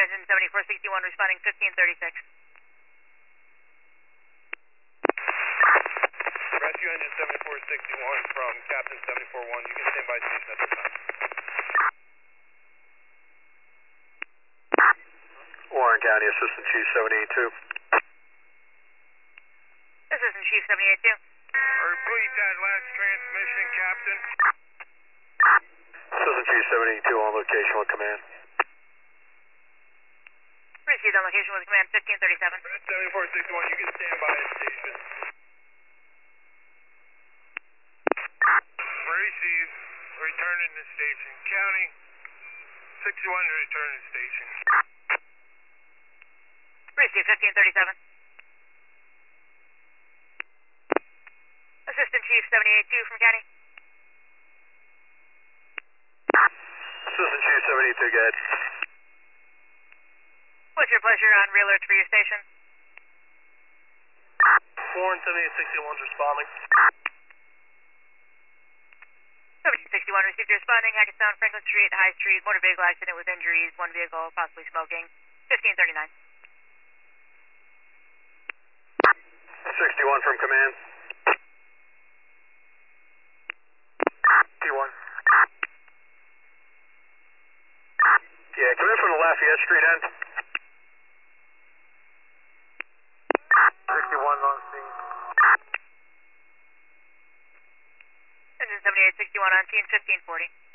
engine 7461 responding 1536. Rescue engine 7461 from Captain 741. You can stand by station at this time. Warren County Assistant Chief 782. Assistant Chief 782. Repeat that last transmission, Captain. Assistant Chief 782 on location with command. Received on location with command 1537. 7461, you can stand by at station. Received. Returning to station. County 61 to return to station. Received 1537. Assistant Chief 782 from County. Assistant Chief 782, go ahead. What's your pleasure on real alert for your station? Warren 7861 is responding. 7861 received your responding. Hackettstown, Franklin Street, High Street, motor vehicle accident with injuries, one vehicle possibly smoking. 1539. 61 from command. T1. Yeah, come in from the Lafayette Street end. 61 on scene. Engine 7861 on scene 1540.